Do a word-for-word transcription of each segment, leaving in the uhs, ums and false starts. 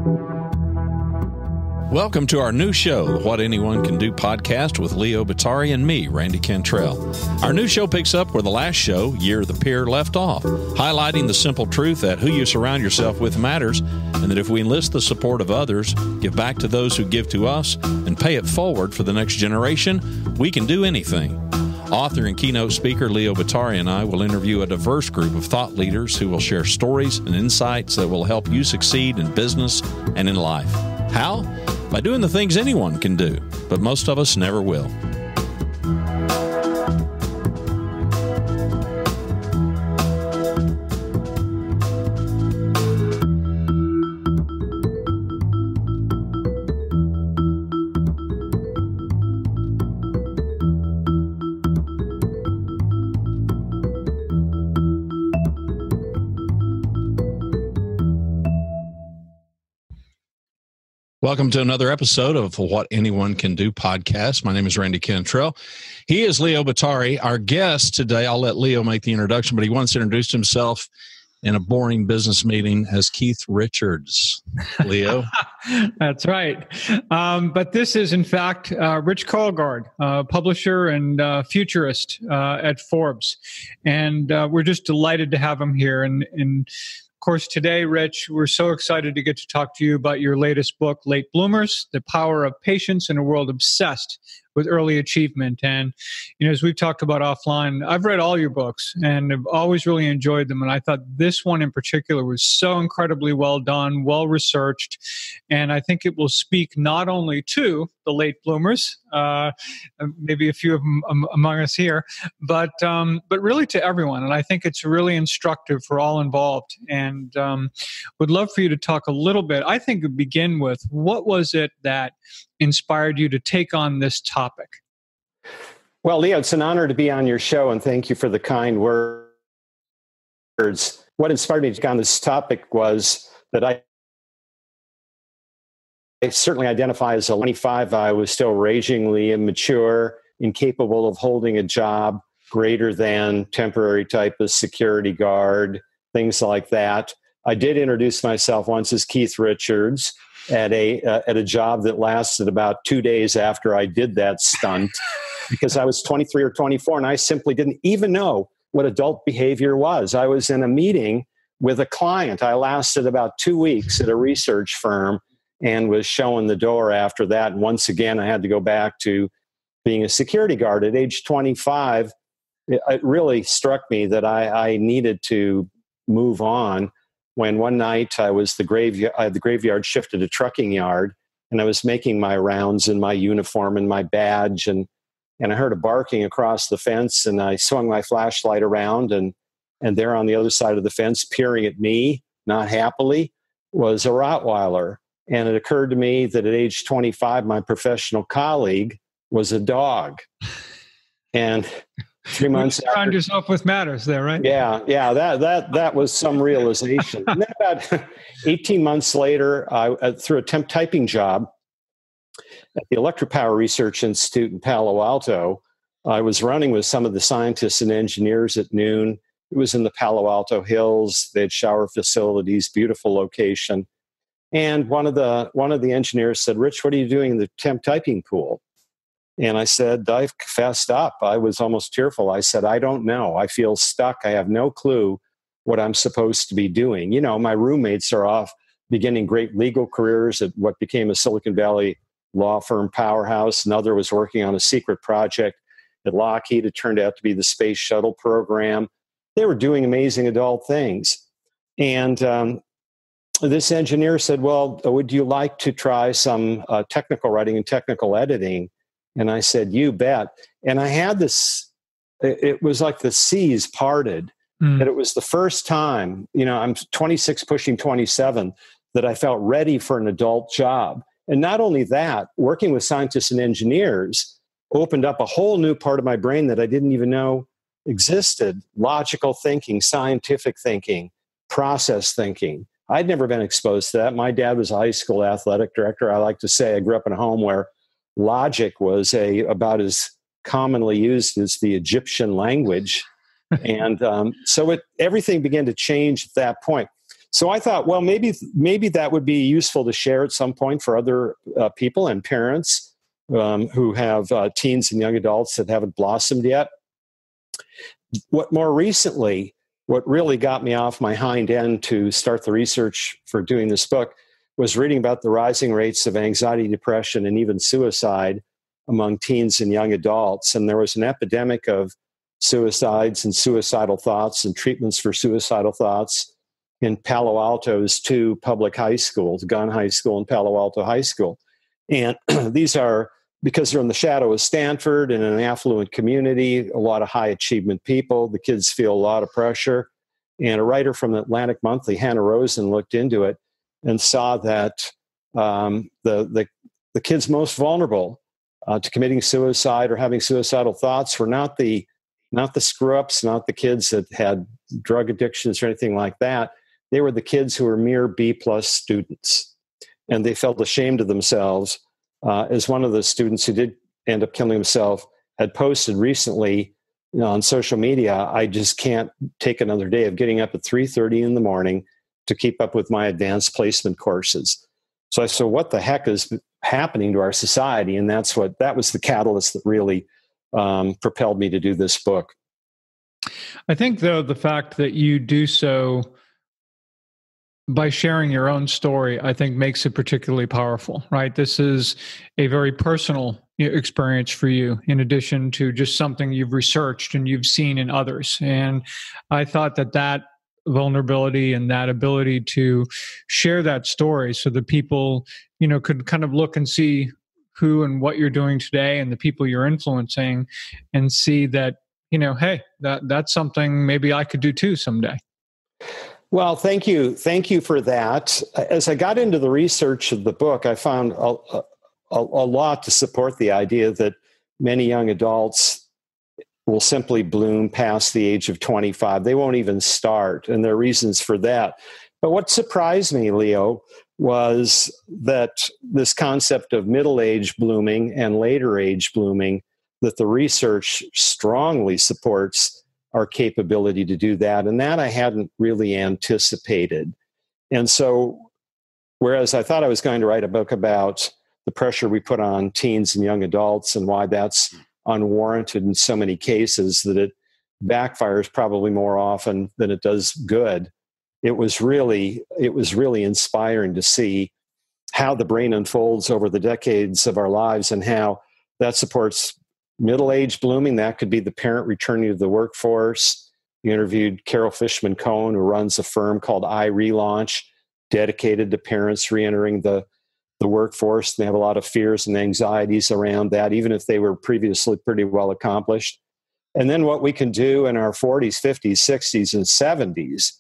Welcome to our new show, the What Anyone Can Do podcast with Leo Batari and me, Randy Cantrell. Our new show picks up where the last show, Year of the Peer, left off, highlighting the simple truth that who you surround yourself with matters, and that if we enlist the support of others, give back to those who give to us, and pay it forward for the next generation, we can do anything. Author and keynote speaker Leo Batari and I will interview a diverse group of thought leaders who will share stories and insights that will help you succeed in business and in life. How? By doing the things anyone can do, but most of us never will. Welcome to another episode of What Anyone Can Do podcast. My name is Randy Cantrell. He is Leo Batari. Our guest today, I'll let Leo make the introduction, but he once introduced himself in a boring business meeting as Keith Richards. Leo? That's right. Um, but this is, in fact, uh, Rich Karlgaard, uh, publisher and uh, futurist uh, at Forbes. And uh, we're just delighted to have him here. And, and Of course, today, Rich, we're so excited to get to talk to you about your latest book, Late Bloomers, The Power of Patience in a World Obsessed with Early Achievement. And, you know, as we've talked about offline, I've read all your books and have always really enjoyed them. And I thought this one in particular was so incredibly well done, well researched. And I think it will speak not only to the late bloomers, uh, maybe a few of them among us here, but um, but really to everyone. And I think it's really instructive for all involved. And um, would love for you to talk a little bit. I think to begin with, what was it that inspired you to take on this topic? Well, Leo, it's an honor to be on your show, and thank you for the kind words. What inspired me to take on this topic was that I I certainly identify as a twenty-five. I was still ragingly immature, incapable of holding a job greater than temporary type of security guard, things like that. I did introduce myself once as Keith Richards at a uh, at a job that lasted about two days after I did that stunt because I was twenty-three or twenty-four and I simply didn't even know what adult behavior was. I was in a meeting with a client. I lasted about two weeks at a research firm and was showing the door after that. And once again, I had to go back to being a security guard. At age twenty-five, it, it really struck me that I, I needed to move on when one night I was the graveyard, I had the graveyard shifted to trucking yard, and I was making my rounds in my uniform and my badge, and and I heard a barking across the fence, and I swung my flashlight around, and and there on the other side of the fence, peering at me, not happily, was a Rottweiler. And it occurred to me that at age twenty-five, my professional colleague was a dog. And three months you surround after, yourself with matters there, right? Yeah, yeah, that that that was some realization. And then about eighteen months later, I, uh, through a temp typing job at the Electric Power Research Institute in Palo Alto, I was running with some of the scientists and engineers at noon. It was in the Palo Alto Hills. They had shower facilities, beautiful location. And one of the one of the engineers said, "Rich, what are you doing in the temp typing pool?" And I said, I fessed up. I was almost tearful. I said, "I don't know. I feel stuck. I have no clue what I'm supposed to be doing." You know, my roommates are off beginning great legal careers at what became a Silicon Valley law firm powerhouse. Another was working on a secret project at Lockheed. It turned out to be the space shuttle program. They were doing amazing adult things. And um, this engineer said, "Well, would you like to try some uh, technical writing and technical editing?" And I said, "You bet." And I had this, it, it was like the seas parted, mm. that it was the first time, you know, I'm twenty-six pushing twenty-seven, that I felt ready for an adult job. And not only that, working with scientists and engineers opened up a whole new part of my brain that I didn't even know existed. Logical thinking, scientific thinking, process thinking. I'd never been exposed to that. My dad was a high school athletic director. I like to say I grew up in a home where logic was a about as commonly used as the Egyptian language. And um, so it everything began to change at that point. So I thought, well, maybe maybe that would be useful to share at some point for other uh, people and parents um, who have uh, teens and young adults that haven't blossomed yet. What more recently, what really got me off my hind end to start the research for doing this book was reading about the rising rates of anxiety, depression, and even suicide among teens and young adults. And there was an epidemic of suicides and suicidal thoughts and treatments for suicidal thoughts in Palo Alto's two public high schools, Gunn High School and Palo Alto High School. And these are, because they're in the shadow of Stanford and an affluent community, a lot of high achievement people, the kids feel a lot of pressure. And a writer from Atlantic Monthly, Hannah Rosen, looked into it and saw that um, the, the, the kids most vulnerable uh, to committing suicide or having suicidal thoughts were not the, not the screw-ups, not the kids that had drug addictions or anything like that. They were the kids who were mere B-plus students. And they felt ashamed of themselves. Uh, as one of the students who did end up killing himself had posted recently, you know, on social media, I just can't take another day of getting up at three thirty in the morning to keep up with my advanced placement courses. So I said, what the heck is happening to our society? And that's what, that was the catalyst that really um, propelled me to do this book. I think, though, the fact that you do so by sharing your own story, I think makes it particularly powerful, right? This is a very personal experience for you, in addition to just something you've researched and you've seen in others. And I thought that that vulnerability and that ability to share that story so that people, you know, could kind of look and see who and what you're doing today and the people you're influencing and see that, you know, hey, that that's something maybe I could do too someday. Well, thank you. Thank you for that. As I got into the research of the book, I found a, a, a lot to support the idea that many young adults will simply bloom past the age of twenty-five. They won't even start, and there are reasons for that. But what surprised me, Leo, was that this concept of middle age blooming and later age blooming, that the research strongly supports our capability to do that. And that I hadn't really anticipated. And so, whereas I thought I was going to write a book about the pressure we put on teens and young adults and why that's unwarranted in so many cases, that it backfires probably more often than it does good, it was really, it was really inspiring to see how the brain unfolds over the decades of our lives and how that supports middle-age blooming. That could be the parent returning to the workforce. You interviewed Carol Fishman Cohen, who runs a firm called iRelaunch, dedicated to parents reentering the, the workforce. They have a lot of fears and anxieties around that, even if they were previously pretty well accomplished. And then what we can do in our forties, fifties, sixties, and seventies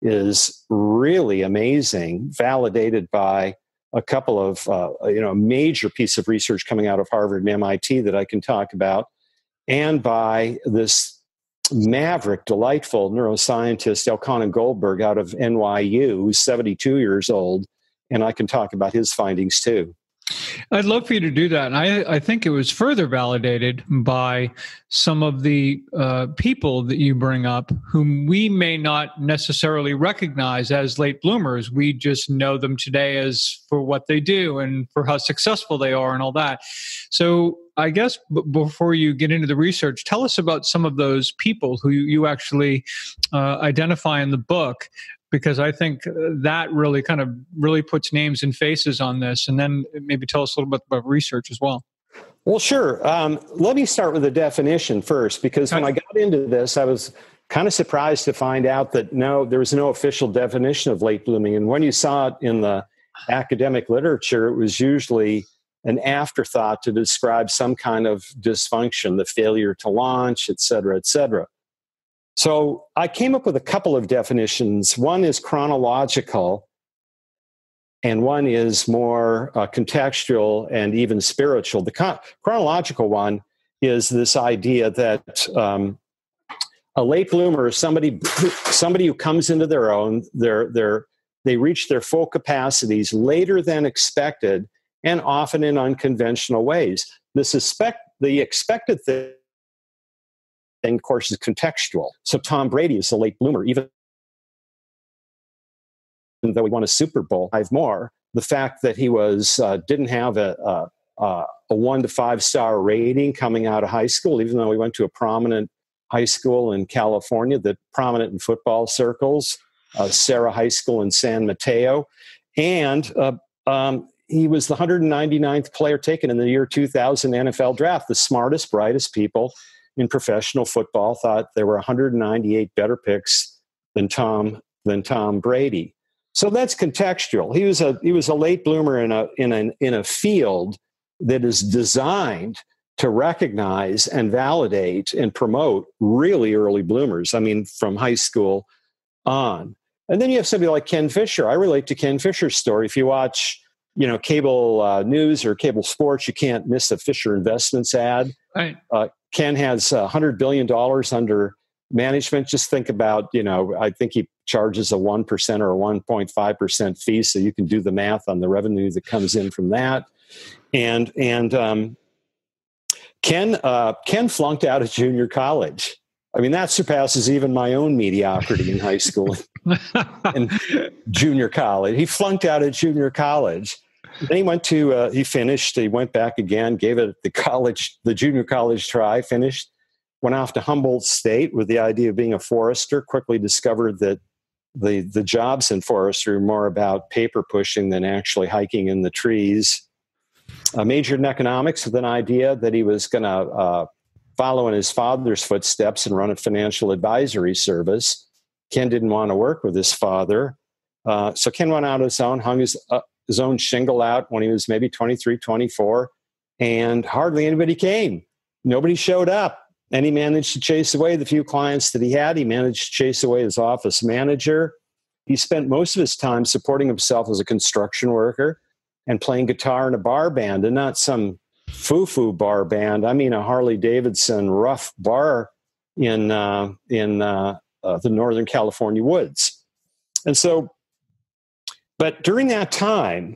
is really amazing, validated by a couple of, uh, you know, a major piece of research coming out of Harvard and M I T that I can talk about, and by this maverick, delightful neuroscientist, Elkana Goldberg, out of N Y U, who's seventy-two years old, and I can talk about his findings too. I'd love for you to do that. And I, I think it was further validated by some of the uh, people that you bring up whom we may not necessarily recognize as late bloomers. We just know them today as for what they do and for how successful they are and all that. So I guess b- before you get into the research, tell us about some of those people who you actually uh, identify in the book, because I think that really kind of really puts names and faces on this. And then maybe tell us a little bit about research as well. Well, sure. Um, let me start with the definition first, because when I got into this, I was kind of surprised to find out that no, there was no official definition of late blooming. And when you saw it in the academic literature, it was usually an afterthought to describe some kind of dysfunction, the failure to launch, et cetera, et cetera. So I came up with a couple of definitions. One is chronological, and one is more uh, contextual and even spiritual. The con- chronological one is this idea that um, a late bloomer is somebody somebody who comes into their own. They're, they're, they reach their full capacities later than expected, and often in unconventional ways. The suspect, the expected thing, of course, is contextual. So Tom Brady is a late bloomer, even though he won a Super Bowl, five more. The fact that he was uh, didn't have a, a, a one to five star rating coming out of high school, even though he went to a prominent high school in California, that prominent in football circles, uh, Serra High School in San Mateo. And uh, um, he was the one hundred ninety-ninth player taken in the year two thousand N F L draft. The smartest, brightest people in professional football thought there were one hundred ninety-eight better picks than Tom than Tom Brady. So that's contextual. He was a he was a late bloomer in a in a in a field that is designed to recognize and validate and promote really early bloomers. I mean, from high school on. And then you have somebody like Ken Fisher. I relate to Ken Fisher's story. If you watch, you know, cable uh, news or cable sports, you can't miss a Fisher Investments ad. Right. Uh, Ken has uh, one hundred billion dollars under management. Just think about, you know, I think he charges a one percent or a one point five percent fee, so you can do the math on the revenue that comes in from that. And and um, Ken uh, Ken flunked out of junior college. I mean, that surpasses even my own mediocrity in high school and junior college. He flunked out of junior college. Then he went to, uh, he finished, he went back again, gave it the college, the junior college try, finished, went off to Humboldt State with the idea of being a forester, quickly discovered that the, the jobs in forestry were more about paper pushing than actually hiking in the trees. Uh, majored in economics with an idea that he was going to uh, follow in his father's footsteps and run a financial advisory service. Ken didn't want to work with his father. Uh, so Ken went out on his own, hung his, uh, his own shingle out when he was maybe twenty-three, twenty-four, and hardly anybody came. Nobody showed up. And he managed to chase away the few clients that he had. He managed to chase away his office manager. He spent most of his time supporting himself as a construction worker and playing guitar in a bar band, and not some foo-foo bar band. I mean a Harley Davidson rough bar in uh, in uh, uh, the Northern California woods. And so, but during that time,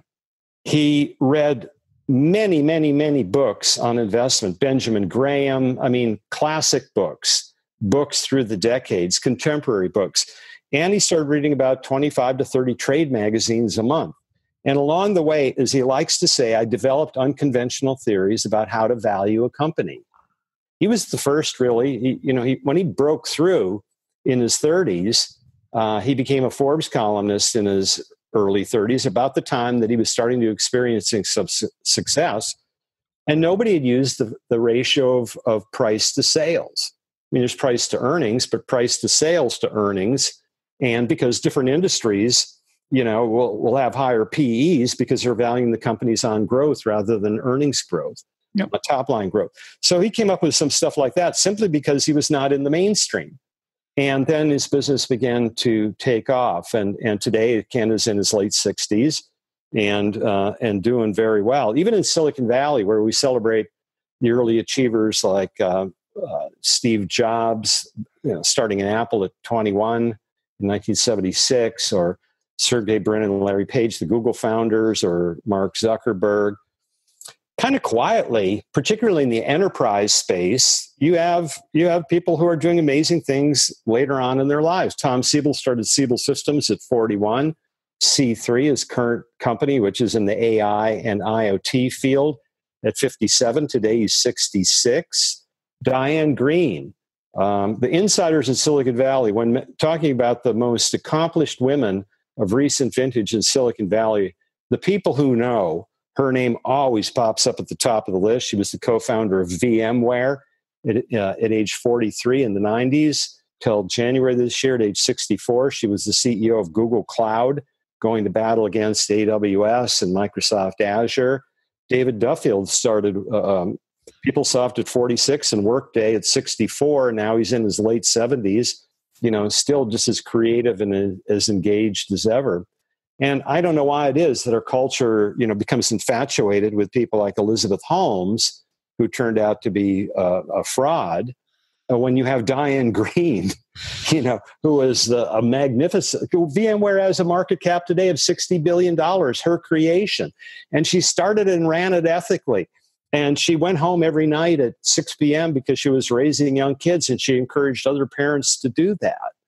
he read many, many, many books on investment. Benjamin Graham, I mean, classic books, books through the decades, contemporary books. And he started reading about twenty-five to thirty trade magazines a month. And along the way, as he likes to say, I developed unconventional theories about how to value a company. He was the first, really. He, you know, he, when he broke through in his thirties, uh, he became a Forbes columnist in his early thirties, about the time that he was starting to experiencing some su- success. And nobody had used the, the ratio of, of price to sales. I mean, there's price to earnings, but price to sales to earnings. And because different industries, you know, will will have higher P Es because they're valuing the companies on growth rather than earnings growth, yep. uh, top line growth. So he came up with some stuff like that simply because he was not in the mainstream. And then his business began to take off. And and today, Ken is in his late sixties and uh, and doing very well. Even in Silicon Valley, where we celebrate the early achievers like uh, uh, Steve Jobs, you know, starting in Apple at twenty-one in nineteen seventy-six, or Sergey Brin and Larry Page, the Google founders, or Mark Zuckerberg. Kind of quietly, particularly in the enterprise space, you have you have people who are doing amazing things later on in their lives. Tom Siebel started Siebel Systems at forty-one. C three, his current company, which is in the A I and IoT field, at fifty-seven. Today he's sixty-six. Diane Green, um, the insiders in Silicon Valley, when talking about the most accomplished women of recent vintage in Silicon Valley, the people who know, her name always pops up at the top of the list. She was the co-founder of VMware at, uh, at age forty-three in the nineties till January this year at age sixty-four. She was the C E O of Google Cloud, going to battle against A W S and Microsoft Azure. David Duffield started um, PeopleSoft at forty-six and Workday at sixty-four. Now he's in his late seventies. You know, still just as creative and as engaged as ever. And I don't know why it is that our culture, you know, becomes infatuated with people like Elizabeth Holmes, who turned out to be uh, a fraud, uh, when you have Diane Green, you know, who is the, a magnificent, VMware has a market cap today of sixty billion dollars, her creation. And she started and ran it ethically. And she went home every night at six p.m. because she was raising young kids, and she encouraged other parents to do that.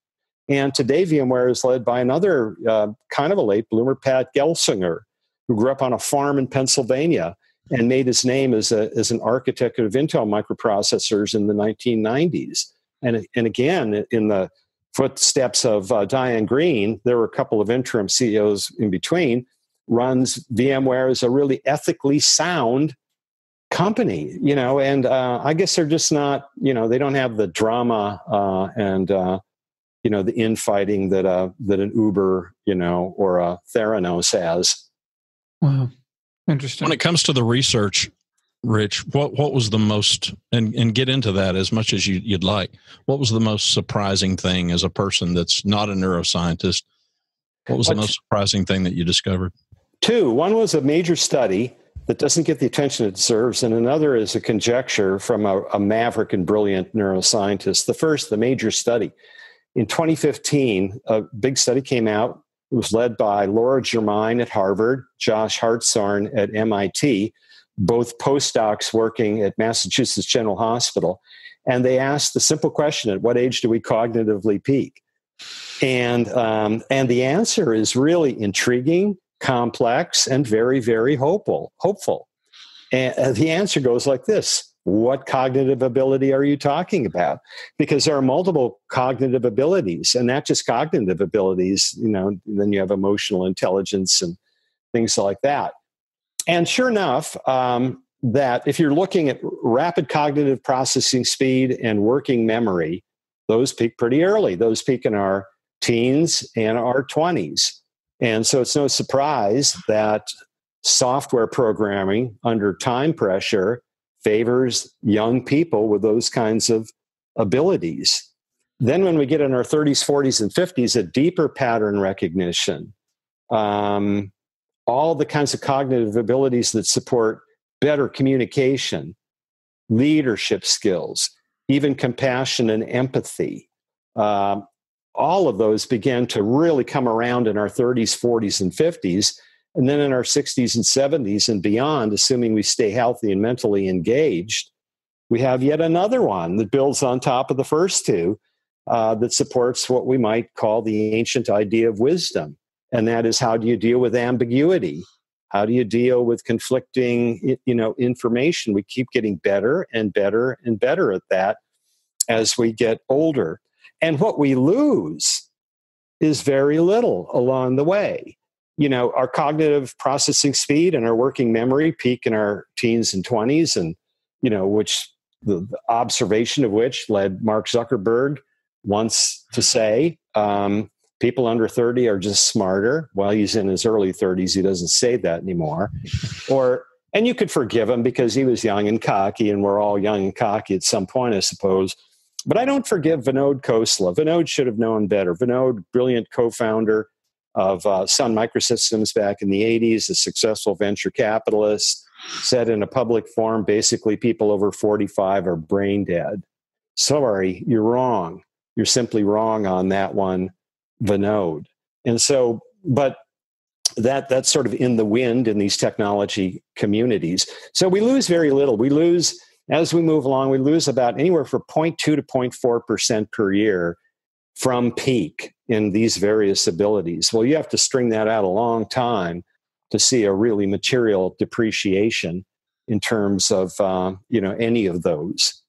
And today, VMware is led by another uh, kind of a late bloomer, Pat Gelsinger, who grew up on a farm in Pennsylvania and made his name as, a, as an architect of Intel microprocessors in the nineteen nineties. And, and again, in the footsteps of uh, Diane Green, there were a couple of interim C E Os in between, runs VMware as a really ethically sound company, you know, and uh, I guess they're just not, you know, they don't have the drama uh, and, uh, you know, the infighting that uh, that an Uber, you know, or a Theranos has. Wow. Interesting. When it comes to the research, Rich, what, what was the most, and, and get into that as much as you, you'd like, what was the most surprising thing as a person that's not a neuroscientist? What was the most surprising thing that you discovered? Two. One was a major study that doesn't get the attention it deserves, and another is a conjecture from a, a maverick and brilliant neuroscientist. The first, the major study. In twenty fifteen, a big study came out. It was led by Laura Germain at Harvard, Josh Hartshorn at M I T, both postdocs working at Massachusetts General Hospital. And they asked the simple question, at what age do we cognitively peak? And, um, and the answer is really intriguing, complex, and very, very hopeful. hopeful. And the answer goes like this. What cognitive ability are you talking about? Because there are multiple cognitive abilities, and not just cognitive abilities, you know, then you have emotional intelligence and things like that. And sure enough, um, that if you're looking at rapid cognitive processing speed and working memory, those peak pretty early. Those peak in our teens and our twenties. And so it's no surprise that software programming under time pressure favors young people with those kinds of abilities. Then when we get in our thirties, forties, and fifties, a deeper pattern recognition, um, all the kinds of cognitive abilities that support better communication, leadership skills, even compassion and empathy, uh, all of those began to really come around in our thirties, forties, and fifties. And then in our sixties and seventies and beyond, assuming we stay healthy and mentally engaged, we have yet another one that builds on top of the first two uh, that supports what we might call the ancient idea of wisdom. And that is, how do you deal with ambiguity? How do you deal with conflicting, you know, information? We keep getting better and better and better at that as we get older. And what we lose is very little along the way. You know, our cognitive processing speed and our working memory peak in our teens and twenties, and, you know, which the, the observation of which led Mark Zuckerberg once to say, um, people under thirty are just smarter. While he's in his early thirties, he doesn't say that anymore. Or, and you could forgive him because he was young and cocky, and we're all young and cocky at some point, I suppose. But I don't forgive Vinod Khosla. Vinod should have known better. Vinod, brilliant co-founder of uh, Sun Microsystems back in the eighties, a successful venture capitalist, said in a public forum, basically people over forty-five are brain dead. Sorry, you're wrong. You're simply wrong on that one, Vinod. And so, but that that's sort of in the wind in these technology communities. So we lose very little. We lose, as we move along, we lose about anywhere from zero point two to zero point four percent per year from peak in these various abilities. Well, you have to string that out a long time to see a really material depreciation in terms of, uh, you know, any of those.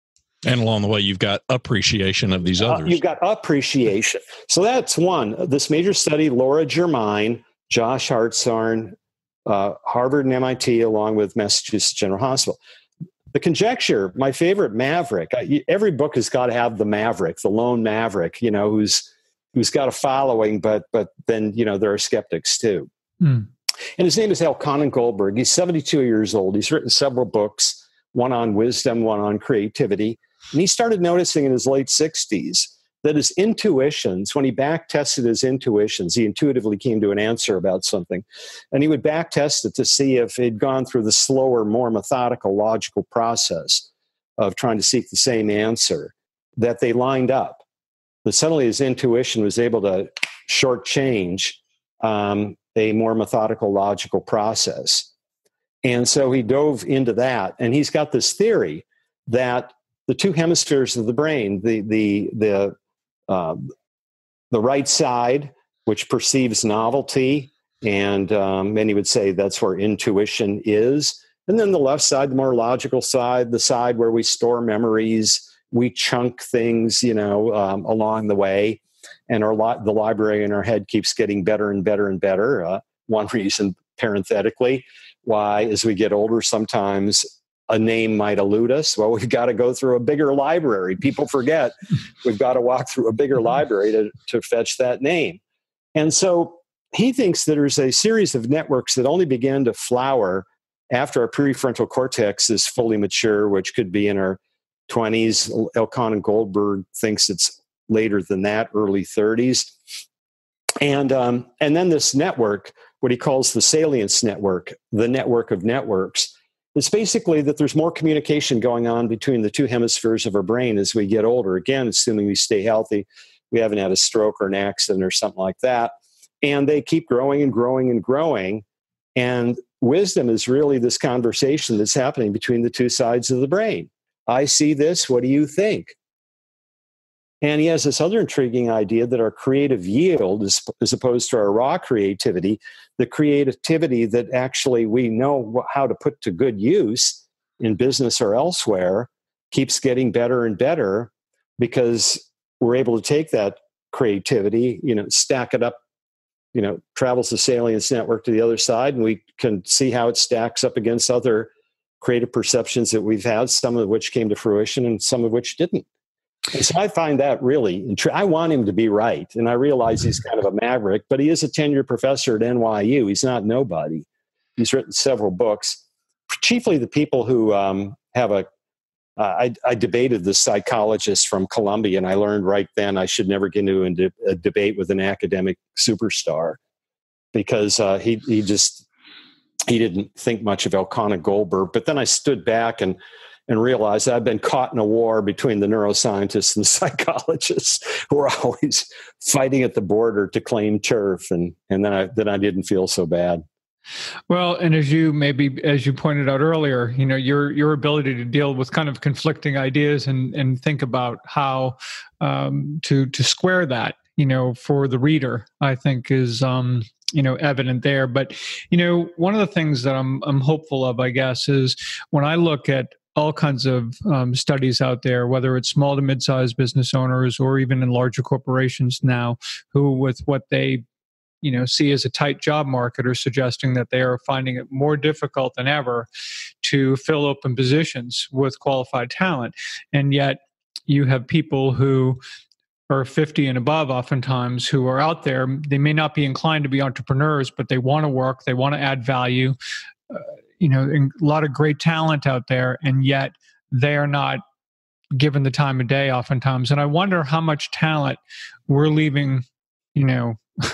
And along the way, you've got appreciation of these others. Uh, you've got appreciation. So that's one. This major study, Laura Germain, Josh Hartshorn, uh, Harvard and M I T, along with Massachusetts General Hospital. The conjecture, my favorite maverick. I, every book has got to have the maverick, the lone maverick, you know, who's who's got a following, but but then, you know, there are skeptics too. Hmm. And his name is Elkhonon Goldberg. He's seventy-two years old. He's written several books, one on wisdom, one on creativity. And he started noticing in his late sixties that his intuitions, when he back tested his intuitions, he intuitively came to an answer about something. And he would back test it to see if he'd gone through the slower, more methodical, logical process of trying to seek the same answer, that they lined up. That suddenly his intuition was able to shortchange um, a more methodical, logical process. And so he dove into that. And he's got this theory that the two hemispheres of the brain, the the the uh, the right side, which perceives novelty, and um, many would say that's where intuition is. And then the left side, the more logical side, the side where we store memories, we chunk things, you know, um, along the way, and our li- the library in our head keeps getting better and better and better. Uh, one reason, parenthetically, why as we get older, sometimes a name might elude us. Well, we've got to go through a bigger library. People forget we've got to walk through a bigger library to, to fetch that name. And so he thinks that there's a series of networks that only begin to flower after our prefrontal cortex is fully mature, which could be in our twenties. Elkanah Goldberg thinks it's later than that, early thirties. And um, and then this network, what he calls the salience network, the network of networks, it's basically that there's more communication going on between the two hemispheres of our brain as we get older. Again, assuming we stay healthy, we haven't had a stroke or an accident or something like that. And they keep growing and growing and growing. And wisdom is really this conversation that's happening between the two sides of the brain. I see this. What do you think? And he has this other intriguing idea that our creative yield, as, as opposed to our raw creativity, the creativity that actually we know how to put to good use in business or elsewhere, keeps getting better and better because we're able to take that creativity, you know, stack it up, you know, travels the salience network to the other side, and we can see how it stacks up against other creative perceptions that we've had, some of which came to fruition and some of which didn't. And so I find that really, I want him to be right. And I realize he's kind of a maverick, but he is a tenured professor at N Y U. He's not nobody. He's written several books, chiefly the people who um, have a, uh, I, I debated this psychologist from Columbia, and I learned right then I should never get into a, de- a debate with an academic superstar because uh, he, he just, he didn't think much of Elkanah Goldberg. But then I stood back and and realized I've been caught in a war between the neuroscientists and the psychologists who are always fighting at the border to claim turf. And, and then I, then I didn't feel so bad. Well, and as you maybe, as you pointed out earlier, you know, your, your ability to deal with kind of conflicting ideas and, and think about how um, to, to square that, you know, for the reader, I think is, um, you know, evident there. But, you know, one of the things that I'm, I'm hopeful of, I guess, is when I look at all kinds of um, studies out there, whether it's small to mid-sized business owners or even in larger corporations now, who with what they, you know, see as a tight job market are suggesting that they are finding it more difficult than ever to fill open positions with qualified talent. And yet you have people who are fifty and above oftentimes who are out there. They may not be inclined to be entrepreneurs, but they want to work, they want to add value. Uh, you know, a lot of great talent out there, and yet they are not given the time of day oftentimes. And I wonder how much talent we're leaving, you know,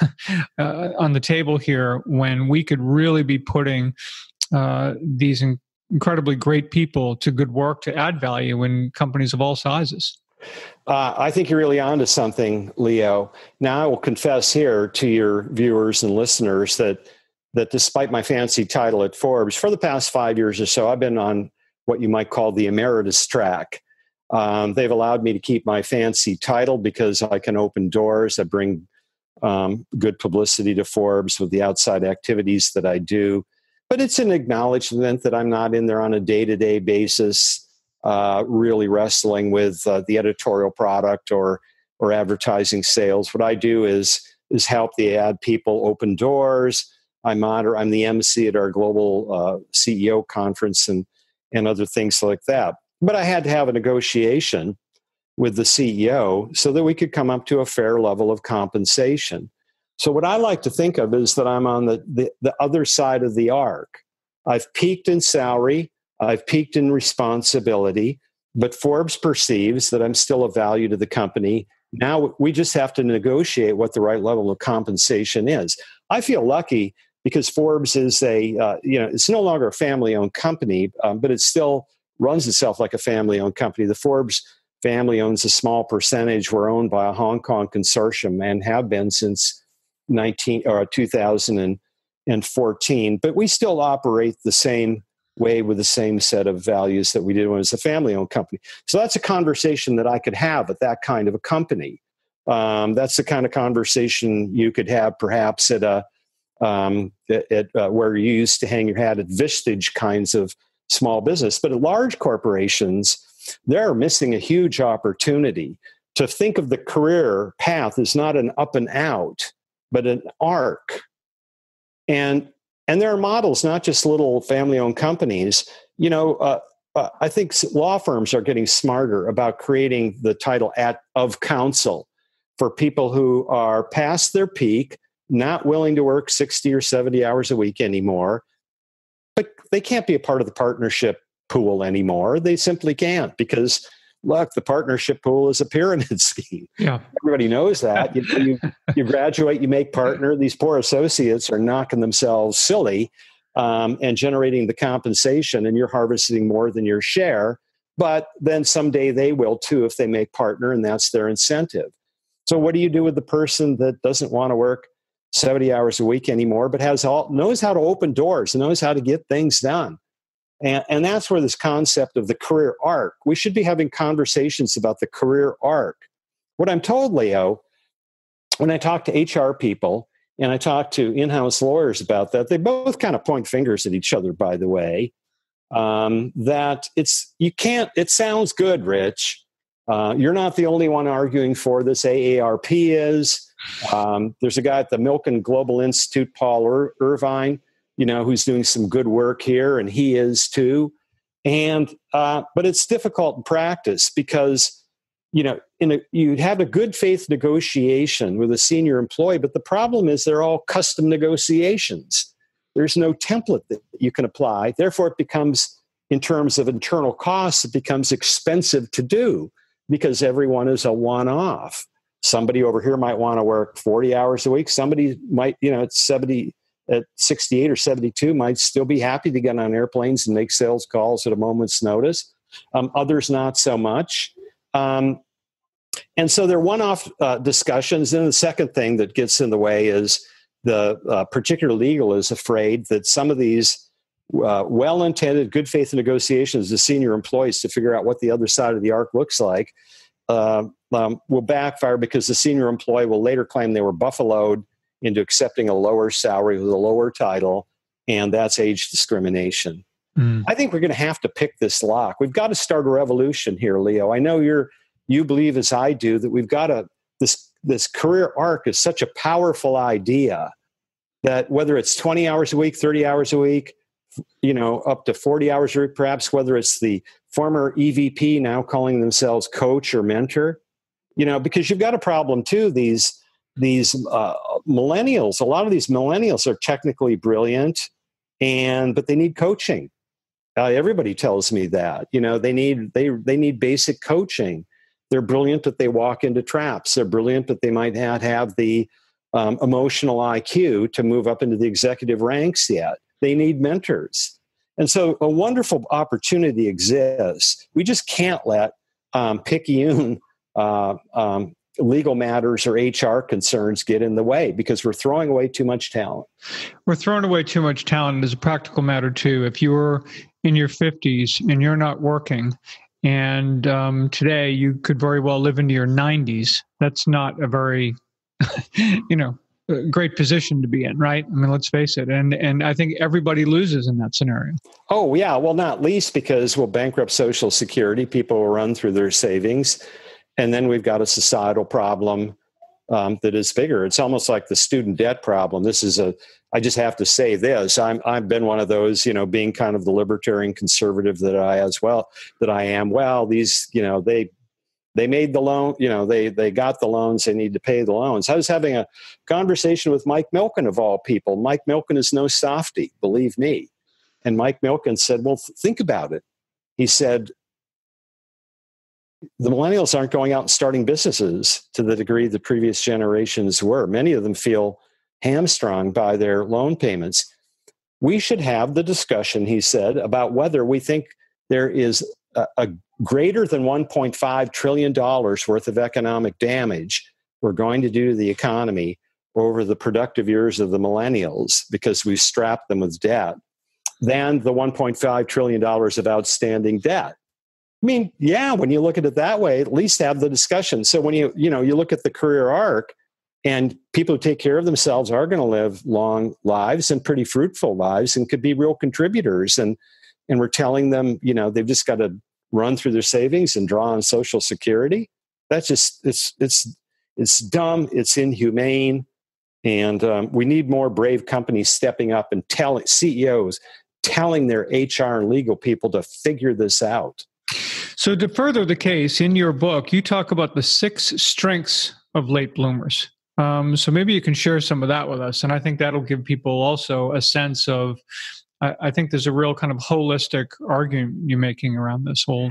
uh, on the table here when we could really be putting uh, these in- incredibly great people to good work to add value in companies of all sizes. Uh, I think you're really onto something, Leo. Now, I will confess here to your viewers and listeners that that despite my fancy title at Forbes, for the past five years or so, I've been on what you might call the emeritus track. Um, they've allowed me to keep my fancy title because I can open doors. I bring um, good publicity to Forbes with the outside activities that I do. But it's an acknowledgement that I'm not in there on a day-to-day basis, uh, really wrestling with uh, the editorial product or or advertising sales. What I do is is help the ad people open doors. I monitor, I'm the M C at our global uh, C E O conference and, and other things like that. But I had to have a negotiation with the C E O so that we could come up to a fair level of compensation. So what I like to think of is that I'm on the, the, the other side of the arc. I've peaked in salary, I've peaked in responsibility, but Forbes perceives that I'm still of value to the company. Now we just have to negotiate what the right level of compensation is. I feel lucky because Forbes is a, uh, you know, it's no longer a family-owned company, um, but it still runs itself like a family-owned company. The Forbes family owns a small percentage. We're owned by a Hong Kong consortium and have been since nineteen or two thousand fourteen. But we still operate the same way with the same set of values that we did when it was a family-owned company. So that's a conversation that I could have at that kind of a company. Um, that's the kind of conversation you could have perhaps at a um, at, at uh, where you used to hang your hat at Vistage kinds of small business. But at large corporations, they're missing a huge opportunity to think of the career path as not an up and out, but an arc. And and there are models, not just little family-owned companies. You know, uh, uh, I think law firms are getting smarter about creating the title at of counsel for people who are past their peak, not willing to work sixty or seventy hours a week anymore, but they can't be a part of the partnership pool anymore. They simply can't because, look, the partnership pool is a pyramid scheme. Yeah. Everybody knows that. you, you, you graduate, you make partner. These poor associates are knocking themselves silly um, and generating the compensation, and you're harvesting more than your share. But then someday they will too if they make partner, and that's their incentive. So what do you do with the person that doesn't want to work seventy hours a week anymore, but has all knows how to open doors and knows how to get things done? And, and that's where this concept of the career arc, we should be having conversations about the career arc. What I'm told, Leo, when I talk to H R people and I talk to in-house lawyers about that, they both kind of point fingers at each other, by the way, um, that it's, you can't, it sounds good, Rich. Uh, you're not the only one arguing for this. A A R P is. Um, there's a guy at the Milken Global Institute, Paul Ir- Irvine, you know, who's doing some good work here, and he is too. And uh, but it's difficult in practice because, you know, in a, you'd have a good faith negotiation with a senior employee, but the problem is they're all custom negotiations. There's no template that you can apply. Therefore, it becomes, in terms of internal costs, it becomes expensive to do because everyone is a one-off. Somebody over here might want to work forty hours a week. Somebody might, you know, at seventy, at sixty-eight or seventy-two might still be happy to get on airplanes and make sales calls at a moment's notice. Um, others not so much. Um, and so they're one-off uh, discussions. Then the second thing that gets in the way is the uh, particular legal is afraid that some of these uh, well-intended, good faith negotiations with senior employees to figure out what the other side of the arc looks like uh, um, will backfire because the senior employee will later claim they were buffaloed into accepting a lower salary with a lower title, and that's age discrimination. Mm. I think we're going to have to pick this lock. We've got to start a revolution here, Leo. I know you're you believe as I do that we've got to this this career arc is such a powerful idea that whether it's twenty hours a week, thirty hours a week, you know, up to forty hours a week, perhaps, whether it's the former E V P now calling themselves coach or mentor, you know, because you've got a problem too. These these uh, millennials, a lot of these millennials are technically brilliant, and but they need coaching. Uh, everybody tells me that, you know, they need they they need basic coaching. They're brilliant, but they walk into traps. They're brilliant, but they might not have the um, emotional I Q to move up into the executive ranks yet. They need mentors. And so a wonderful opportunity exists. We just can't let um, picayune uh, um, legal matters or H R concerns get in the way because we're throwing away too much talent. We're throwing away too much talent as a practical matter, too. If you're in your fifties and you're not working, and um, today you could very well live into your nineties, that's not a very, you know, great position to be in, right? I mean, let's face it. And and I think everybody loses in that scenario. Oh, yeah. Well, not least because we'll bankrupt Social Security. People will run through their savings. And then we've got a societal problem um, that is bigger. It's almost like the student debt problem. This is a, I just have to say this. I'm, I've been one of those, you know, being kind of the libertarian conservative that I as well, that I am. Well, these, you know, they, They made the loan, you know, they they got the loans, they need to pay the loans. I was having a conversation with Mike Milken, of all people. Mike Milken is no softy, believe me. And Mike Milken said, well, th- think about it. He said, the millennials aren't going out and starting businesses to the degree the previous generations were. Many of them feel hamstrung by their loan payments. We should have the discussion, he said, about whether we think there is a, a greater than one point five trillion dollars worth of economic damage we're going to do to the economy over the productive years of the millennials because we've strapped them with debt than the one point five trillion dollars of outstanding debt. I mean, yeah, when you look at it that way, at least have the discussion. So when you, you know, you look at the career arc, and people who take care of themselves are going to live long lives and pretty fruitful lives and could be real contributors. And, and we're telling them, you know, they've just got to run through their savings and draw on Social Security. That's just, it's, it's, it's dumb. It's inhumane. And um, we need more brave companies stepping up and telling C E Os, telling their H R and legal people to figure this out. So to further the case, in your book, you talk about the six strengths of late bloomers. Um, so maybe you can share some of that with us. And I think that'll give people also a sense of, I, I think there's a real kind of holistic argument you're making around this whole.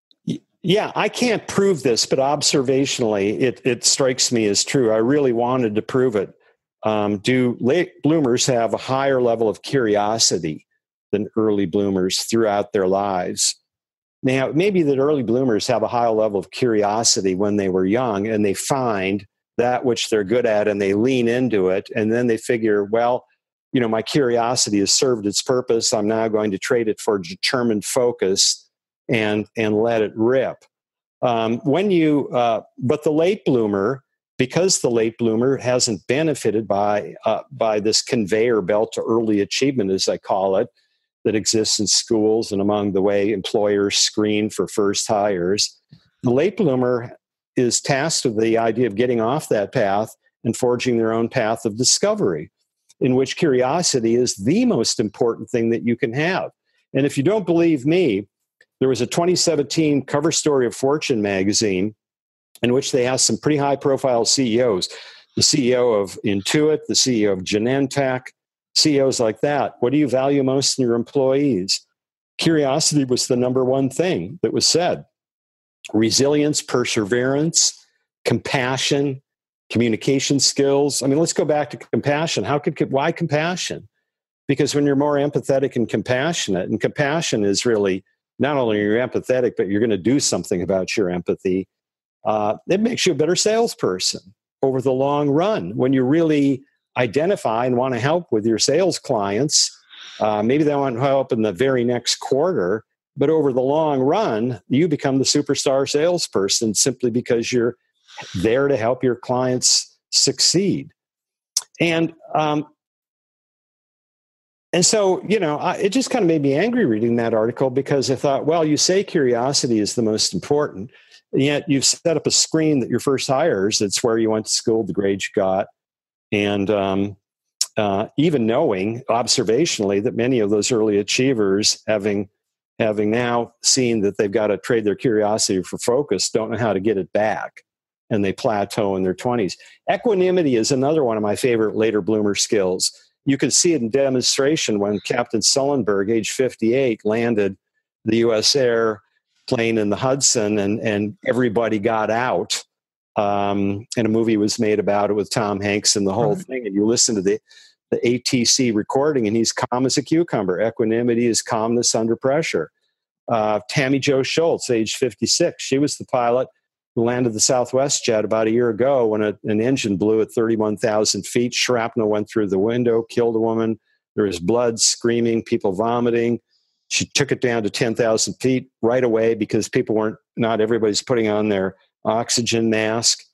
Yeah, I can't prove this, but observationally, it, it strikes me as true. I really wanted to prove it. Um, do late bloomers have a higher level of curiosity than early bloomers throughout their lives? Now, maybe that early bloomers have a higher level of curiosity when they were young and they find that which they're good at and they lean into it. And then they figure, well, you know, my curiosity has served its purpose. I'm now going to trade it for determined focus and, and let it rip. Um, when you, uh, but the late bloomer, because the late bloomer hasn't benefited by, uh, by this conveyor belt to early achievement, as I call it, that exists in schools and among the way employers screen for first hires, the late bloomer is tasked with the idea of getting off that path and forging their own path of discovery, in which curiosity is the most important thing that you can have. And if you don't believe me, there was a twenty seventeen cover story of Fortune magazine in which they asked some pretty high-profile C E Os, the C E O of Intuit, the C E O of Genentech, C E Os like that, what do you value most in your employees? Curiosity was the number one thing that was said. Resilience, perseverance, compassion, communication skills. I mean, let's go back to compassion. How could, why compassion? Because when you're more empathetic and compassionate, and compassion is really not only you're empathetic, but you're going to do something about your empathy, uh, it makes you a better salesperson over the long run. When you really identify and want to help with your sales clients, uh, maybe they want help in the very next quarter, but over the long run, you become the superstar salesperson simply because you're there to help your clients succeed. And um, and so, you know, I, it just kind of made me angry reading that article because I thought, well, you say curiosity is the most important, and yet you've set up a screen that your first hires, that's where you went to school, the grades you got, and um, uh, even knowing observationally that many of those early achievers, having having now seen that they've got to trade their curiosity for focus, don't know how to get it back, and they plateau in their twenties. Equanimity is another one of my favorite later bloomer skills. You could see it in demonstration when Captain Sullenberg, age fifty-eight, landed the U S Air plane in the Hudson, and, and everybody got out. Um, and a movie was made about it with Tom Hanks and the whole right. thing. And you listen to the, the A T C recording, and he's calm as a cucumber. Equanimity is calmness under pressure. Uh, Tammy Jo Schultz, age fifty-six, she was the pilot who landed the Southwest jet about a year ago when a, an engine blew at thirty-one thousand feet. Shrapnel went through the window, killed a woman. There was blood, screaming, people vomiting. She took it down to ten thousand feet right away because people weren't, not everybody's putting on their oxygen mask.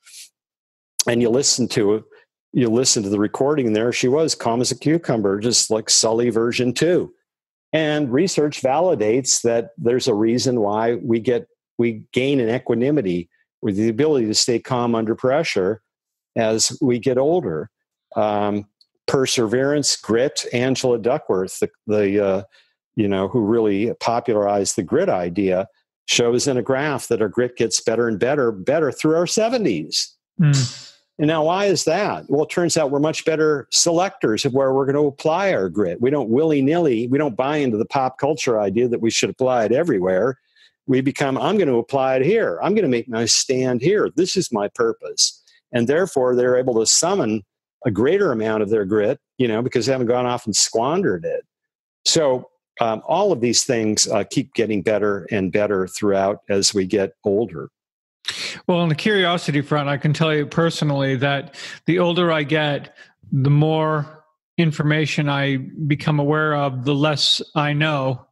And you listen to it, you listen to the recording, and there she was, calm as a cucumber, just like Sully version two. And research validates that there's a reason why we get, we gain an equanimity with the ability to stay calm under pressure as we get older. Um, perseverance, grit. Angela Duckworth, the, the uh, you know, who really popularized the grit idea, shows in a graph that our grit gets better and better, better through our seventies. Mm. And now, why is that? Well, it turns out we're much better selectors of where we're going to apply our grit. We don't willy-nilly, we don't buy into the pop culture idea that we should apply it everywhere. We become, I'm going to apply it here. I'm going to make my stand here. This is my purpose. And therefore, they're able to summon a greater amount of their grit, you know, because they haven't gone off and squandered it. So um, all of these things uh, keep getting better and better throughout as we get older. Well, on the curiosity front, I can tell you personally that the older I get, the more information I become aware of, the less I know.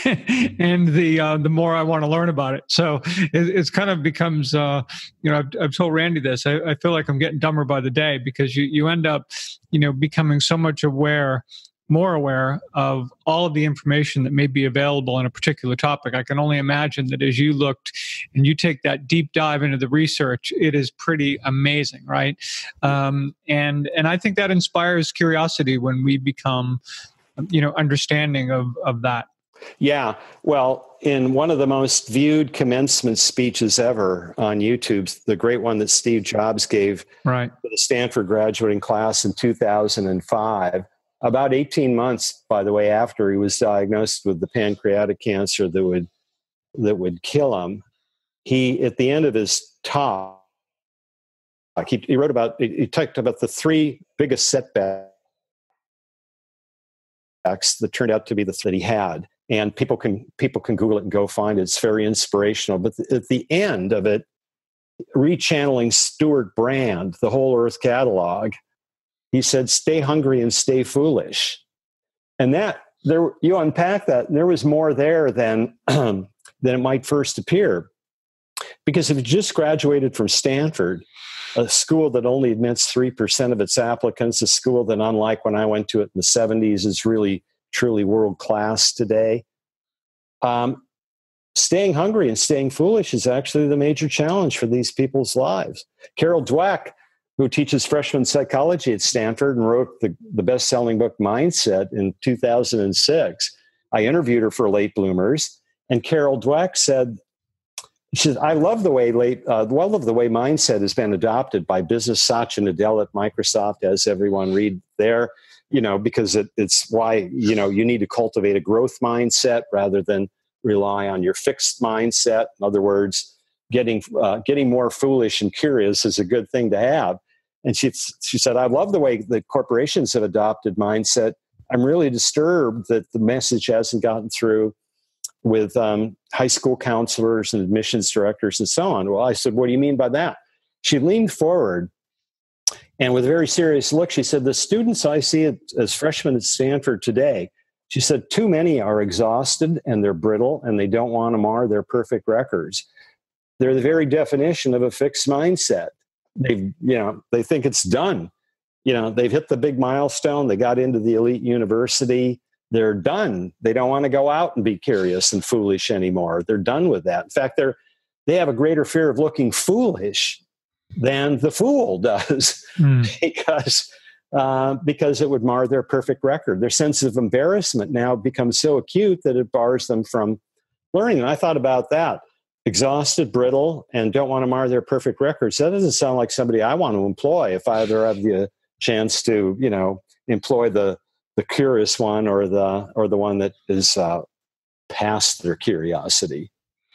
and the uh, the more I want to learn about it. So it, it's kind of becomes, uh, you know, I've, I've told Randy this. I, I feel like I'm getting dumber by the day because you you end up, you know, becoming so much aware. more aware of all of the information that may be available on a particular topic. I can only imagine that as you looked and you take that deep dive into the research, it is pretty amazing, right? Um, and and I think that inspires curiosity when we become, you know, understanding of of that. Yeah. Well, in one of the most viewed commencement speeches ever on YouTube, the great one that Steve Jobs gave right. to the Stanford graduating class in two thousand five, about eighteen months, by the way, after he was diagnosed with the pancreatic cancer that would that would kill him, he, at the end of his talk, he, he wrote about, he talked about the three biggest setbacks that turned out to be the that he had. And people can people can Google it and go find it. It's very inspirational. But at the end of it, rechanneling Stuart Brand, the Whole Earth Catalog, he said, "Stay hungry and stay foolish." And that there, you unpack that, and there was more there than than it might first appear. Because if you just graduated from Stanford, a school that only admits three percent of its applicants, a school that, unlike when I went to it in the seventies, is really truly world class today. Um, staying hungry and staying foolish is actually the major challenge for these people's lives. Carol Dweck, who teaches freshman psychology at Stanford and wrote the, the best-selling book Mindset in two thousand six. I interviewed her for Late Bloomers, and Carol Dweck said, she said, I love the way late, uh, well of the way Mindset has been adopted by business Satya Nadella at Microsoft, as everyone read there, you know, because it, it's why, you know, you need to cultivate a growth mindset rather than rely on your fixed mindset. In other words, getting uh, getting more foolish and curious is a good thing to have. And she she said, I love the way the corporations have adopted Mindset. I'm really disturbed that the message hasn't gotten through with um, high school counselors and admissions directors and so on. Well, I said, what do you mean by that? She leaned forward and with a very serious look, she said, the students I see as freshmen at Stanford today, she said, too many are exhausted and they're brittle and they don't want to mar their perfect records. They're the very definition of a fixed mindset. They, you know, they think it's done. You know, they've hit the big milestone. They got into the elite university. They're done. They don't want to go out and be curious and foolish anymore. They're done with that. In fact, they're they have a greater fear of looking foolish than the fool does, mm. because uh, because it would mar their perfect record. Their sense of embarrassment now becomes so acute that it bars them from learning. And I thought about that. Exhausted, brittle, and don't want to mar their perfect records. That doesn't sound like somebody I want to employ if I ever have the chance to, you know, employ the the curious one or the or the one that is uh, past their curiosity.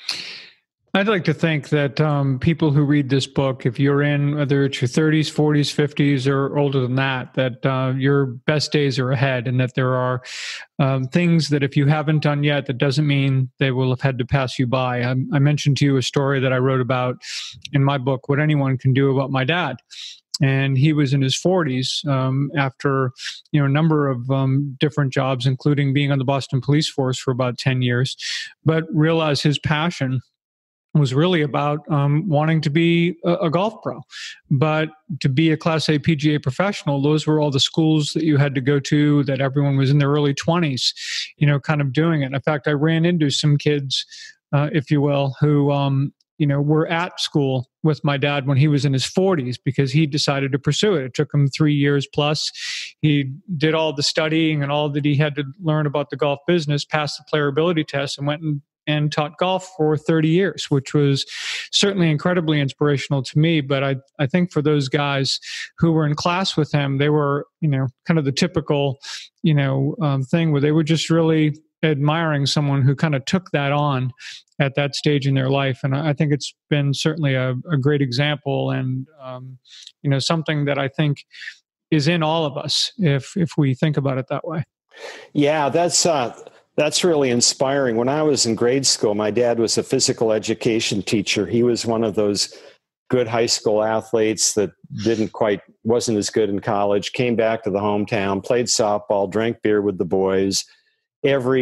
I'd like to think that um, people who read this book, if you're in, whether it's your thirties, forties, fifties, or older than that, that uh, your best days are ahead, and that there are um, things that if you haven't done yet, that doesn't mean they will have had to pass you by. I, I mentioned to you a story that I wrote about in my book, What Anyone Can Do About My Dad. And he was in his forties um, after, you know, a number of um, different jobs, including being on the Boston Police Force for about ten years, but realized his passion was really about um, wanting to be a, a golf pro. But to be a Class A P G A professional, those were all the schools that you had to go to, that everyone was in their early twenties, you know, kind of doing it. In fact, I ran into some kids, uh, if you will, who, um, you know, were at school with my dad when he was in his forties because he decided to pursue it. It took him three years plus. He did all the studying and all that he had to learn about the golf business, passed the player ability test, and went and, and taught golf for thirty years, which was certainly incredibly inspirational to me. But I, I think for those guys who were in class with him, they were, you know, kind of the typical, you know, um, thing where they were just really admiring someone who kind of took that on at that stage in their life. And I think it's been certainly a, a great example and, um, you know, something that I think is in all of us if if we think about it that way. Yeah, that's uh, that's really inspiring. When I was in grade school, my dad was a physical education teacher. He was one of those good high school athletes that didn't quite, wasn't as good in college, came back to the hometown, played softball, drank beer with the boys. Every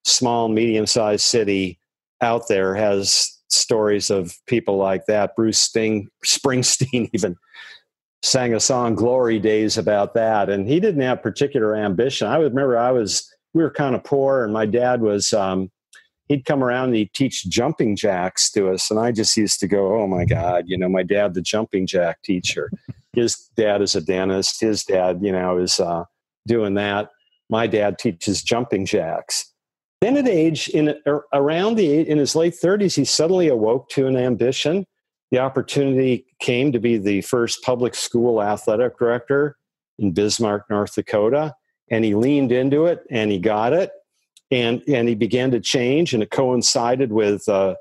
small, medium-sized city out there has stories of people like that. Bruce Sting, Springsteen even sang a song, Glory Days, about that. And he didn't have particular ambition. I would remember I was, we were kind of poor, and my dad was, um, he'd come around and he'd teach jumping jacks to us. And I just used to go, oh my God, you know, my dad, the jumping jack teacher. His dad is a dentist. His dad, you know, is uh, doing that. My dad teaches jumping jacks. Then at age, in around the, in his late thirties, he suddenly awoke to an ambition. The opportunity came to be the first public school athletic director in Bismarck, North Dakota. And he leaned into it and he got it. And and he began to change, and it coincided with uh,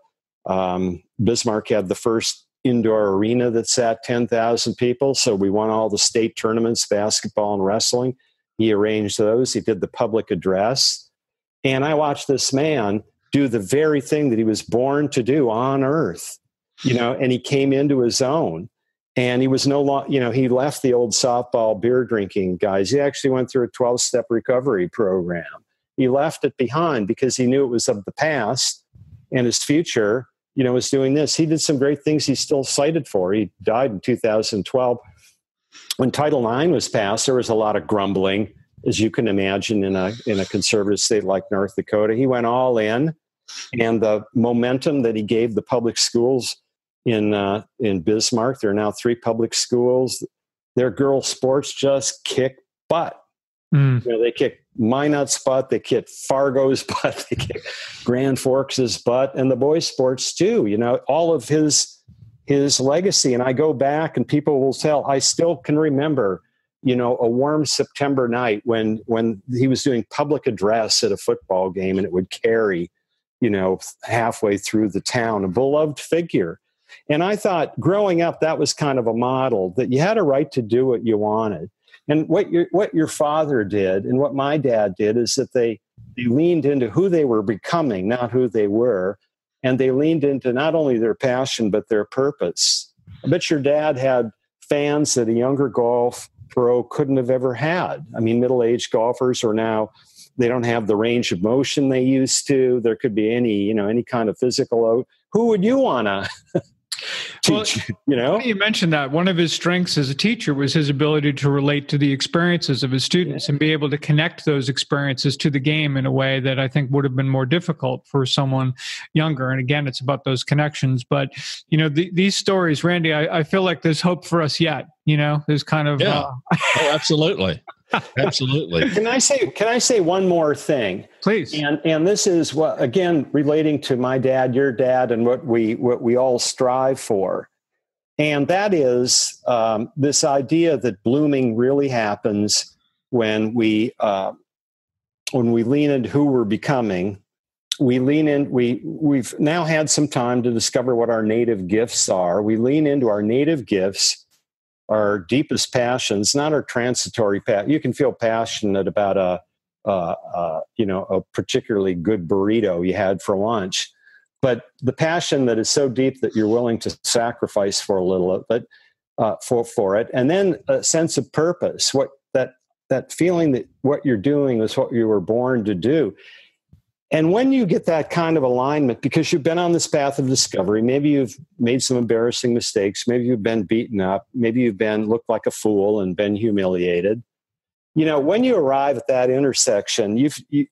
um, Bismarck had the first indoor arena that sat ten thousand people. So we won all the state tournaments, basketball and wrestling. He arranged those. He did the public address. And I watched this man do the very thing that he was born to do on earth, you know, and he came into his own. And he was no longer, you know, he left the old softball beer drinking guys. He actually went through a twelve-step recovery program. He left it behind because he knew it was of the past, and his future, you know, was doing this. He did some great things he's still cited for. He died in two thousand twelve. When Title nine was passed, there was a lot of grumbling, as you can imagine, in a in a conservative state like North Dakota. He went all in, and the momentum that he gave the public schools in uh, in Bismarck, there are now three public schools. Their girls' sports just kick butt. Mm. You know, they kick Minot's butt, they kick Fargo's butt, they kick Grand Forks' butt, and the boys' sports too. You know, all of his his legacy. And I go back, and people will tell, I still can remember, you know, a warm September night when when he was doing public address at a football game, and it would carry, you know, halfway through the town, a beloved figure. And I thought, growing up, that was kind of a model that you had a right to do what you wanted. And what your what your father did and what my dad did is that they, they leaned into who they were becoming, not who they were. And they leaned into not only their passion, but their purpose. I bet your dad had fans that a younger golf pro couldn't have ever had. I mean, middle-aged golfers are now, they don't have the range of motion they used to. There could be any, you know, any kind of physical. Who would you want to teach? Well, you know, you mentioned that one of his strengths as a teacher was his ability to relate to the experiences of his students, yeah, and be able to connect those experiences to the game in a way that I think would have been more difficult for someone younger. And again, it's about those connections. But, you know, the, these stories, Randy, I, I feel like there's hope for us yet. You know, there's kind of yeah. Uh, oh, absolutely. Absolutely. Can I say, can I say one more thing? Please. And and this is what, again, relating to my dad, your dad, and what we what we all strive for. And that is um, this idea that blooming really happens when we uh, when we lean into who we're becoming. We lean in. We we've now had some time to discover what our native gifts are. We lean into our native gifts, our deepest passions, not our transitory passion. You can feel passionate about a, uh, uh, you know, a particularly good burrito you had for lunch, but the passion that is so deep that you're willing to sacrifice for a little bit, uh, for for it, and then a sense of purpose. What that that feeling that what you're doing is what you were born to do. And when you get that kind of alignment, because you've been on this path of discovery, maybe you've made some embarrassing mistakes, maybe you've been beaten up, maybe you've been looked like a fool and been humiliated. You know, when you arrive at that intersection, you've, you,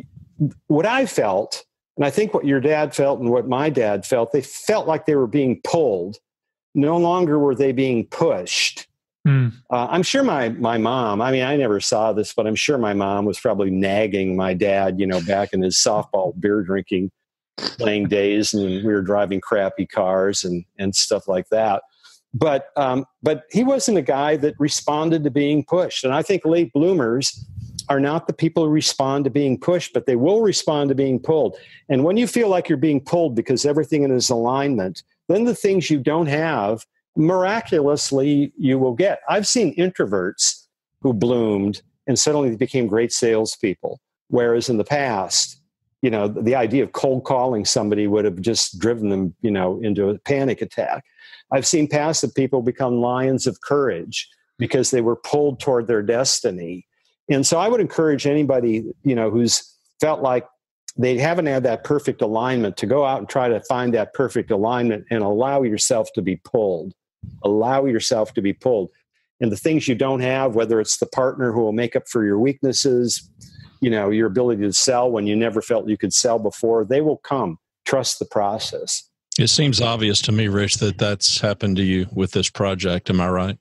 what I felt, and I think what your dad felt and what my dad felt, they felt like they were being pulled. No longer were they being pushed. Mm. Uh, I'm sure my my mom, I mean, I never saw this, but I'm sure my mom was probably nagging my dad, you know, back in his softball beer drinking playing days, and we were driving crappy cars and, and stuff like that. But um, but he wasn't a guy that responded to being pushed. And I think late bloomers are not the people who respond to being pushed, but they will respond to being pulled. And when you feel like you're being pulled because everything in is alignment, then the things you don't have, miraculously you will get. I've seen introverts who bloomed and suddenly became great salespeople, whereas in the past, you know, the idea of cold calling somebody would have just driven them, you know, into a panic attack. I've seen passive people become lions of courage because they were pulled toward their destiny. And so I would encourage anybody, you know, who's felt like they haven't had that perfect alignment, to go out and try to find that perfect alignment and allow yourself to be pulled. Allow yourself to be pulled. And the things you don't have, whether it's the partner who will make up for your weaknesses, you know, your ability to sell when you never felt you could sell before, they will come. Trust the process. It seems obvious to me, Rich, that that's happened to you with this project. Am I right?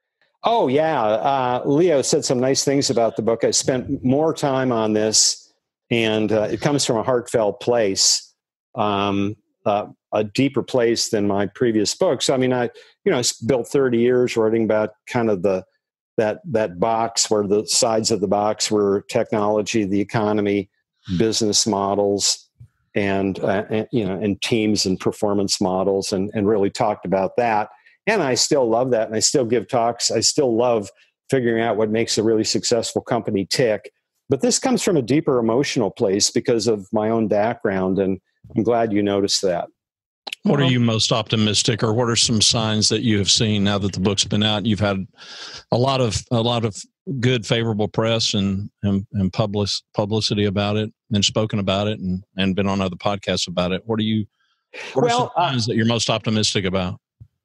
Oh, yeah. Uh, Leo said some nice things about the book. I spent more time on this, and uh, it comes from a heartfelt place, um, uh, a deeper place than my previous books. I mean, I, you know, I built thirty years writing about kind of the that that box where the sides of the box were technology, the economy, business models, and, uh, and you know, and teams and performance models, and, and really talked about that. And I still love that, and I still give talks. I still love figuring out what makes a really successful company tick. But this comes from a deeper emotional place because of my own background, and I'm glad you noticed that. What are you most optimistic, or what are some signs that you have seen now that the book's been out? You've had a lot of a lot of good, favorable press and and, and public, publicity about it, and spoken about it, and, and been on other podcasts about it. What are you? What well, are some signs uh, that you're most optimistic about?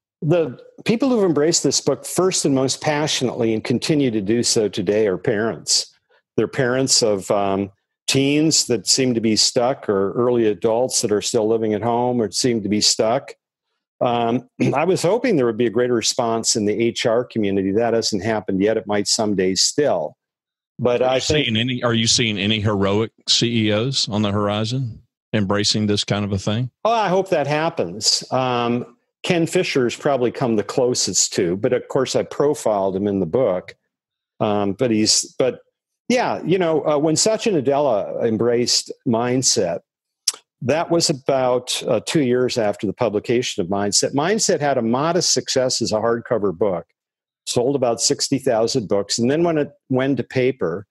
The people who've embraced this book first and most passionately, and continue to do so today, are parents. They're parents of um, teens that seem to be stuck, or early adults that are still living at home or seem to be stuck. Um, I was hoping there would be a greater response in the H R community. That hasn't happened yet. It might someday still. But are I you think, seeing any, are you seeing any heroic C E Os on the horizon embracing this kind of a thing? Oh, I hope that happens. Um, Ken Fisher's probably come the closest to, but of course I profiled him in the book. Um, but he's, but yeah, you know, uh, when Satya Nadella embraced Mindset, that was about uh, two years after the publication of Mindset. Mindset had a modest success as a hardcover book, sold about sixty thousand books. And then when it went to paper,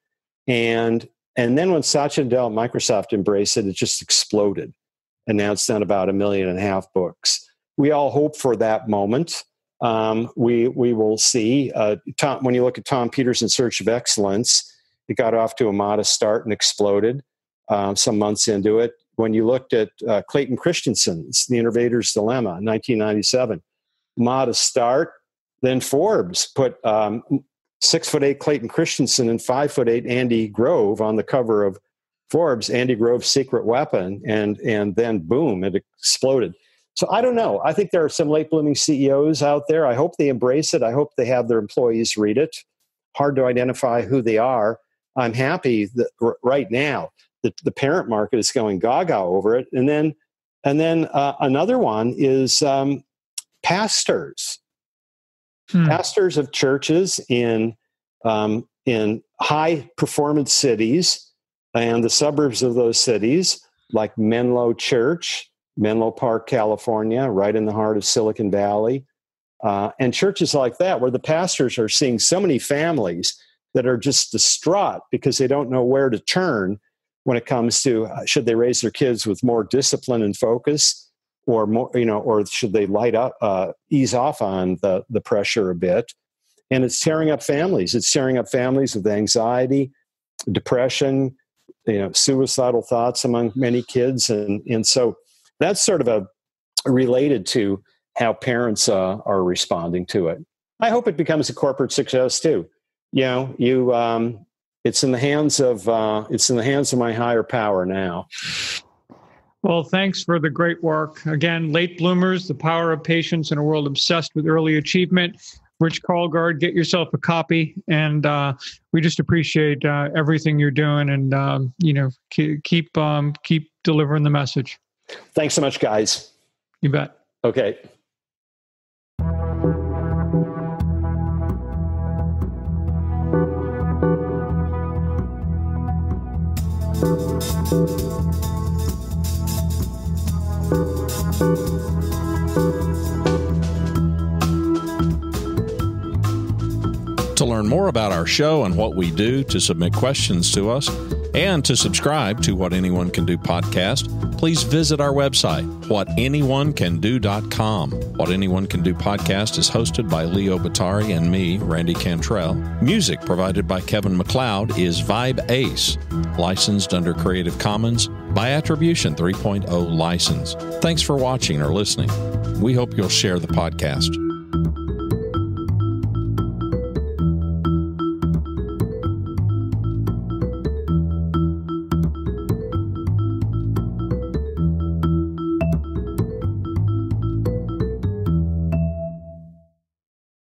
and and then when Satya Nadella and Microsoft embraced it, it just exploded. And now it's done about a million and a half books. We all hope for that moment. Um, we we will see. Uh, Tom, when you look at Tom Peters' In Search of Excellence, it got off to a modest start and exploded um, some months into it. When you looked at uh, Clayton Christensen's The Innovator's Dilemma, nineteen ninety-seven, modest start. Then Forbes put um, six foot eight Clayton Christensen and five foot eight Andy Grove on the cover of Forbes, Andy Grove's Secret Weapon, and and then boom, it exploded. So I don't know. I think there are some late blooming C E Os out there. I hope they embrace it. I hope they have their employees read it. Hard to identify who they are. I'm happy that r- right now that the parent market is going gaga over it. And then, and then uh, another one is um, pastors, hmm. pastors of churches in um, in high performance cities and the suburbs of those cities, like Menlo Church, Menlo Park, California, right in the heart of Silicon Valley, uh, and churches like that, where the pastors are seeing so many families that are just distraught because they don't know where to turn when it comes to uh, should they raise their kids with more discipline and focus, or more, you know, or should they light up, uh, ease off on the the pressure a bit? And it's tearing up families. It's tearing up families with anxiety, depression, you know, suicidal thoughts among many kids, and and so. That's sort of a related to how parents uh, are responding to it. I hope it becomes a corporate success too. You know, you um, it's in the hands of uh, it's in the hands of my higher power now. Well, thanks for the great work. Again, Late Bloomers: The Power of Patience in a World Obsessed with Early Achievement. Rich Colgard, get yourself a copy, and uh, we just appreciate uh, everything you're doing, and um, you know, keep um, keep delivering the message. Thanks so much, guys. You bet. Okay. To learn more about our show and what we do, to submit questions to us, And to subscribe to What Anyone Can Do podcast, please visit our website, what anyone can do dot com. What Anyone Can Do podcast is hosted by Leo Batari and me, Randy Cantrell. Music provided by Kevin MacLeod is Vibe Ace, licensed under Creative Commons by Attribution three point oh license. Thanks for watching or listening. We hope you'll share the podcast.